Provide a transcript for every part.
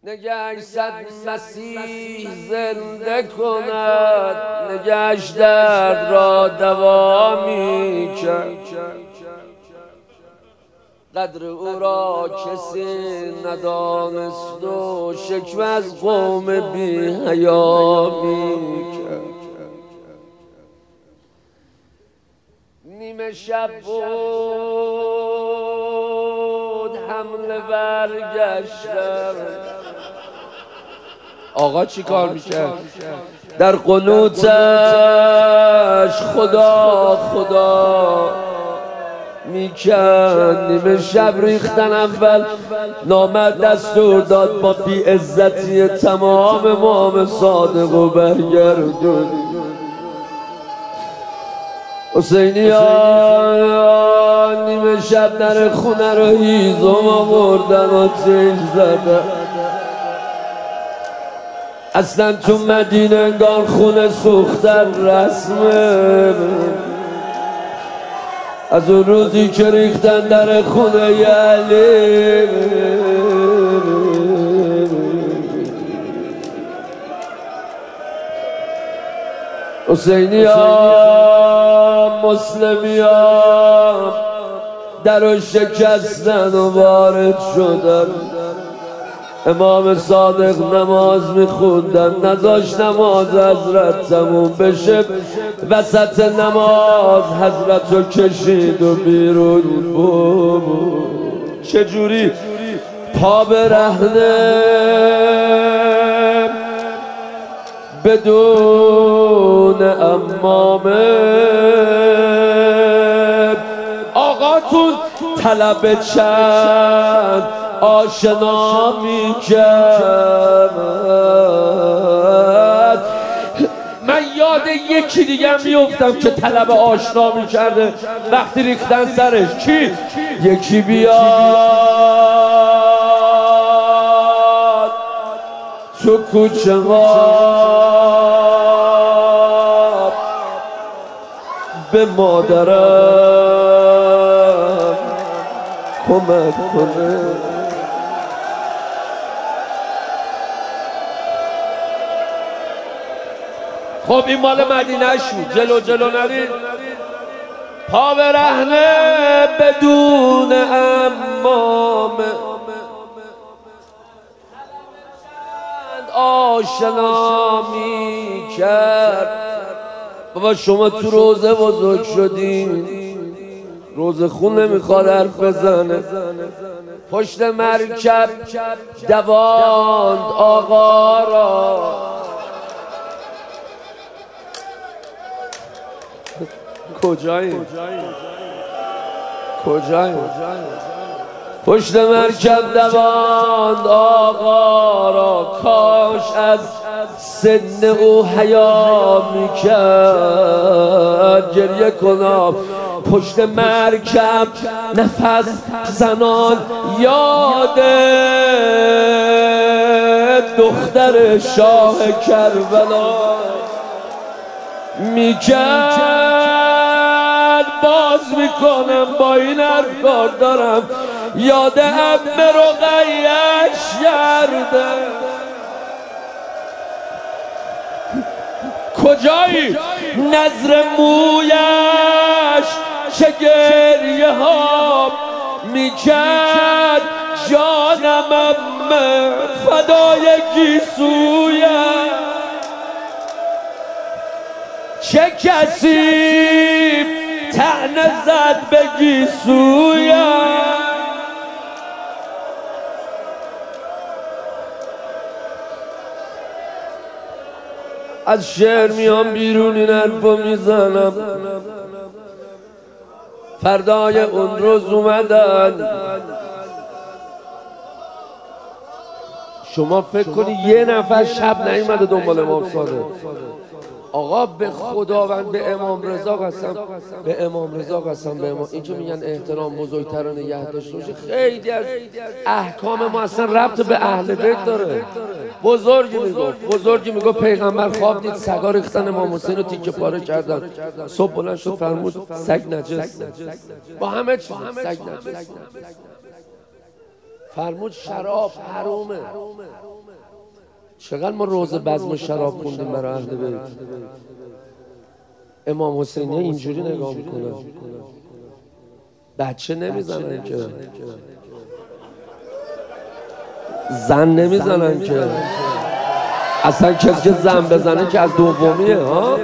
نگهش صد مسیح زنده کند، نگهش درد را دوا می کرد. قدر او را کسی ندانست و شکوه از قوم بی حیا می کرد. نیمه شب بود حمله برگشتم. آقا چی کار میکرد؟ در قنوتش خدا خدا میکرد. نیمه شب ریختن اول نامرد دستور داد با بی عزتی تمام امام صادق و برگردون. حسینی ها نیمه شب در خونه رو هیزم آوردن و آتش زدن. اصلا تو مدینه انگار خونه سوختن رسمه. از اون روزی که ریختن در خونه علی، حسینی ها مسلمی ها در رو شکستن و وارد شدن. امام صادق نماز میخوندن، نذاشت نماز حضرت تموم بشه. وسط نماز حضرت رو کشید و بیرون بود. چجوری؟ پا برهنه بدون امامه. آقاتون طلب چند آشنا میکرد. من یاد یکی دیگه میفتم که طلب آشنا میکرده وقتی ریختن سرش. کی؟ یکی بیاد تو کوچه ما به مادرم کمک کنه. خب این مال مدینه شد، جلو جلو نرید. پا برهنه بدون امامه، آشنا می کرد. بابا شما تو روزه بزرگ شدین، روزه خون نمیخواد حرف بزنه. پشت مرکب دواند آقا را. کجایی؟ پشت مرکب دواند آقا را. کاش از سن او حیا میکرد. گریه کنم پشت مرکب نفس زنان یاد دختر شاه کربلا میکرد. باز میکنم با این حرف کار دارم، یاد عم رقیه‌اش کرده. کجایی؟ نظر مویش چه گریه ها میکرد. جانم عمه فدای گیسویش. چه کسی طعنه زد به گیسویش. از شعر میام بیرون این حرفو میزنم. فردای اون روز اومدن. شما فکر کنی یه نفر شب نیومده دنبال امام صادق. آقا به خداوند به امام رضا قسم، به امام رضا قسم، به امام. این که میگن احترام بزرگتر رو نگه داشته باشه، خیلی از احکام ما اصلا ربط به اهل بیت داره. بزرگی میگفت پیغمبر خواب دید سگا ریختن امام حسین رو تیکه پاره کردن. صبح بلند شد فرمود سگ نجس. با همه چیز سگ نجس. فرمود شراب حرومه. چقدر ما روز بزم و شراب خوندیم برای اهل بیت. امام حسینی اینجوری نگاه میکنن، بچه نمیزنن که، زن نمیزنن که، اصلا کسی که زن بزنه که از دومیه ها.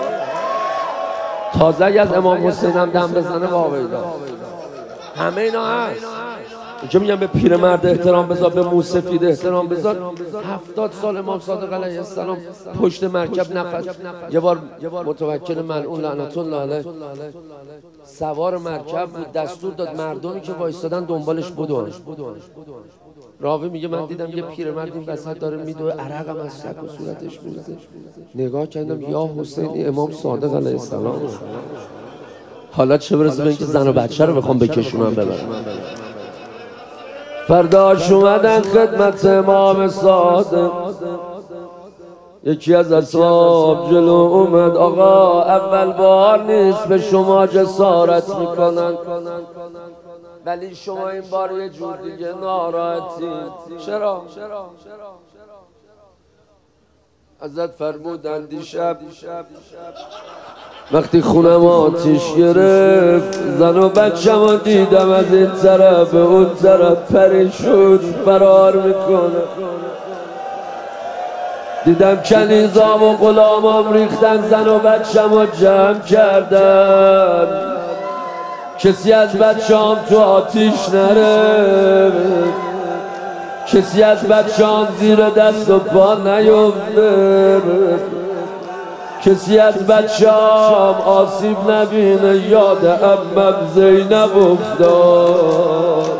تازه از امام حسین هم دم بزنه واویدا. همه اینا هست. اینجا میگم به پیرمرد احترام بذار، به موسفید احترام بذار. 70 سال امام صادق علیه السلام پشت مرکب نفس. یه بار متوکل ملعون لعنت الله علیه سوار مرکب بود، دستور داد مردمی که وایستادن دنبالش بدون. راوی میگه من دیدم یه پیرمرد این وسط داره میدوه، عرقم از سک و صورتش میریزه. نگاه کردم یا حسین امام صادق علیه السلام. حالا چه برسه به اینکه زن و بچه رو بخوام بکشونم ببرم. فرداش اومدن خدمت امام صادق، یکی از اصحاب جلو اومد، آقا اول بار نیست به شما جسارت میکنن، ولی شما این بار یه جور دیگه ناراحتی. چرا؟ حضرت فرمودن دیشب وقتی خونم آتیش گرفت، زن و بچم رو دیدم از این طرف به اون طرف پریشون فرار میکنه. دیدم کنیزام و غلامام ریختن، زن و بچم رو جمع کردن، کسی از بچه‌ام تو آتیش نره، کسی از بچه‌ام زیر دست و پا نیفته، کسی از بچه‌ام آسیب نبینه. یاد عمم زینب افتاد،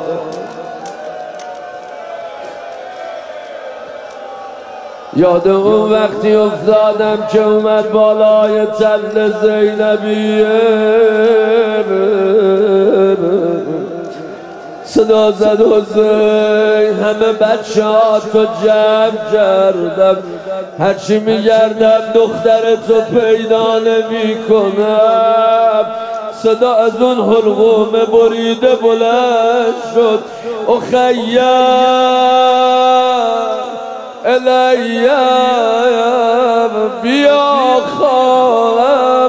یاد اون وقتی افتادم که اومد بالای تل زینبیه، صدا زد حسین همه بچه ها تو جمع کردم، هرچی میگردم دخترتو پیدا نمی کنم. صدا از اون حلقوم بریده بلند شد، اخیم الیم بیا خواهم،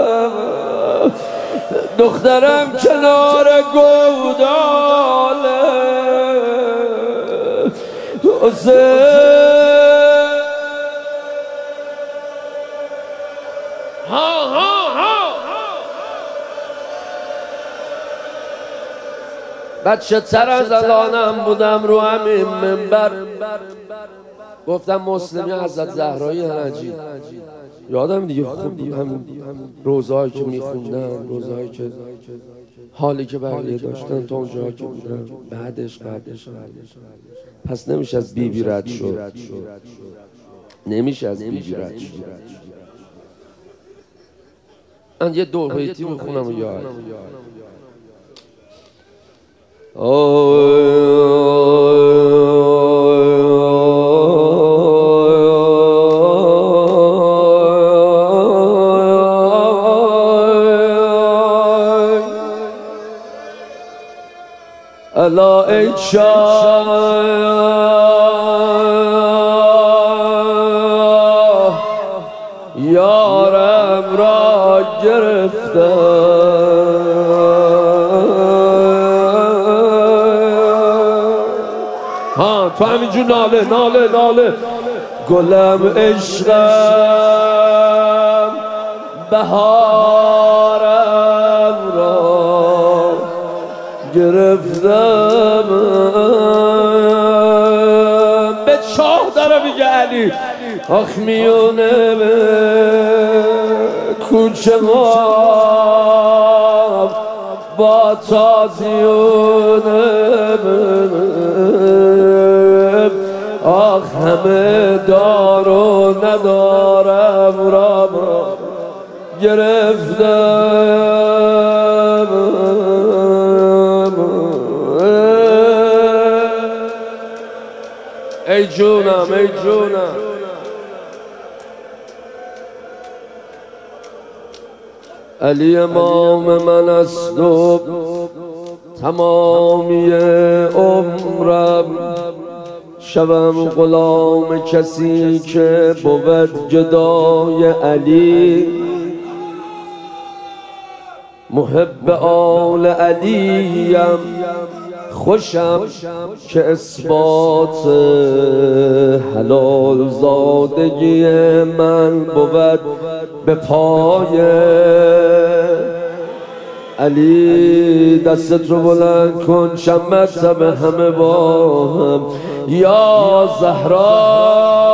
دخترم کنار گوداله. حسین بچه تر از الانم بودم رو همین منبر، گفتم مسلمی حضرت زهرایی نجی. یادم دیگه خوب همین روزهایی که میخوندم، روزهایی که حالی که بقیه داشتن تا اونجا که بودم، بعدش پس نمیشه از بیبی رد شد، نمیشه از بیبی رد شد. من یه دو بیتی میخونم و یاد الا ای شاه یارم را گرفتم، تو همینجور ناله گلم عشقم بهارم را گرفتم. به چاه داره میگه علی، آخ میونه کوچه ما با تازیونه، آخ همه دار و ندارم را گرفتم. ای جونم ای جونم، علی امام من است و تمامی عمرم شوم غلام کسی که بود گدای علی، محب آل علیم. خوشم که اثبات حلال زادگی من بود به پای علی. دستت رو بلند کن چند مرتبه همه با هم، یا زهرا.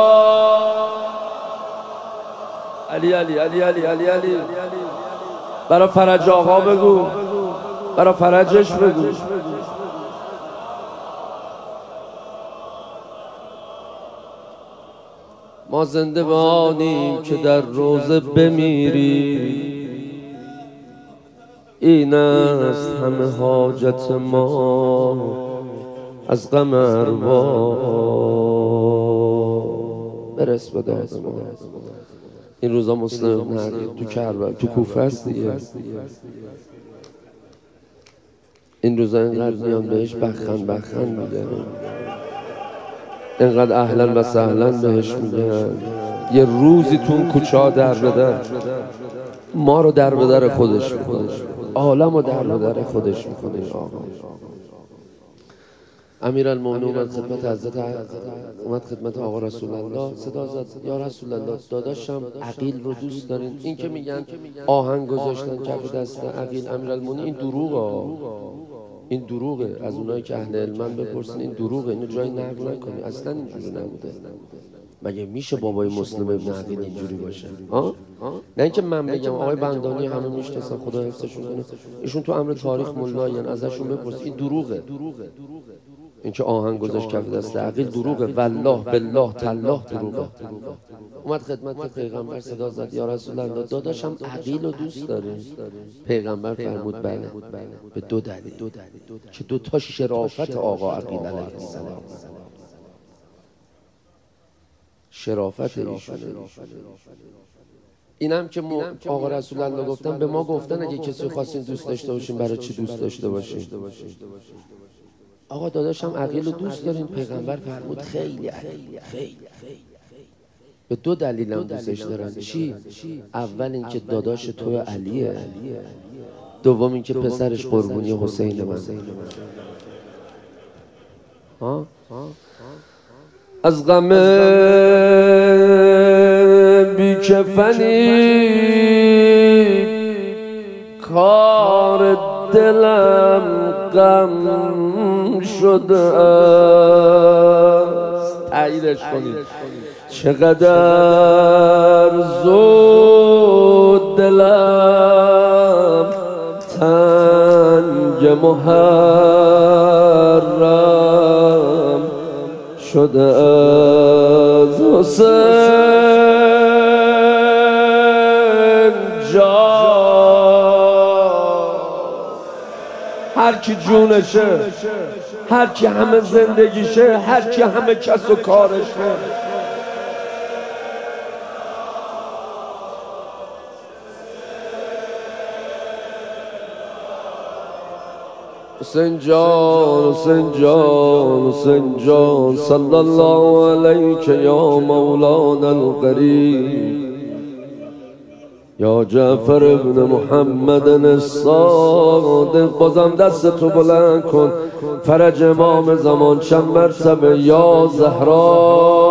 علی علی علی علی علی علی. برا فرج آقا بگو، برا فرجش بگو. ما زنده بانیم که در روزه بمیری، این است همه حاجت ما از غم اروا. برس به داد ما. این روزا مسلم ابن عقیل تو کربلا تو کوفه است دیگه. این روزا اینقدر میان بهش بخن میگن، اینقدر اهلا و سهلا بهش میگن. یه روزی تو اون کوچه ها در بدر، ما رو در بدر خودش میکنه، عالم رو در بدر خودش میکنه. آقا امیرالمومنین اومد خدمت حضرت، اومد خدمت آقا رسول الله، صدا زد یا رسول الله داداشم عقیل رو دوست دارین؟ این که میگن آهنگ گذاشتن کف دست عقیل امیرالمومنین، این دروغه، این دروغه. از اونایی که اهل علمن بپرسین، این دروغه، اینو جایی نقل نکنی، اصلا اینجوری نبوده. مگه میشه بابای مسلم ابن عقیل اینجوری باشه؟ نه اینکه من بگم، آقای بندانی همه میشناسن، خدا حفظشون کنه، ایشون تو امر تاریخ ملایین، ازشون بپرس، این دروغه. این که آهنگ گذاشت کف دست عقیل دروغه، والله بالله تالله دروغه. اومد خدمت پیغمبر صدا زد یا رسول الله داداشم عقیل رو دوست داریم؟ پیغمبر فرمود بله، به دو دلیل که دو تا شرافت آقا عقیل علیه السلام، شرافت ایشونه. اینم که آقا رسول الله گفتن، به ما گفتن اگه کسی خواستین دوست داشته باشین برای چی دوست داشته باشین؟ آقا داداشم عقیل رو دوست دارین؟ پیغمبر فرمود خیلی عقیل، خیلی. به دو دلیل هم دوستش دارن. چی؟ اول اینکه داداش تو علیه، دوم اینکه پسرش قربونی حسین من. از غم بیکفنی کار دلم غم شده است. تاییدش کنید. چقدر زود دلم تنگ محرم شده از حسین جان. هر کی جونشه، هر کی همه زندگیشه، هر کی همه کس و کارشه، حسین جان، حسین جان، حسین جان، صلی الله علیک یا مولانا القریب، یا جعفر ابن محمد الصادق. بازم دستتو بلند کن، فرج امام زمان چند مرتبه، یا زهرا.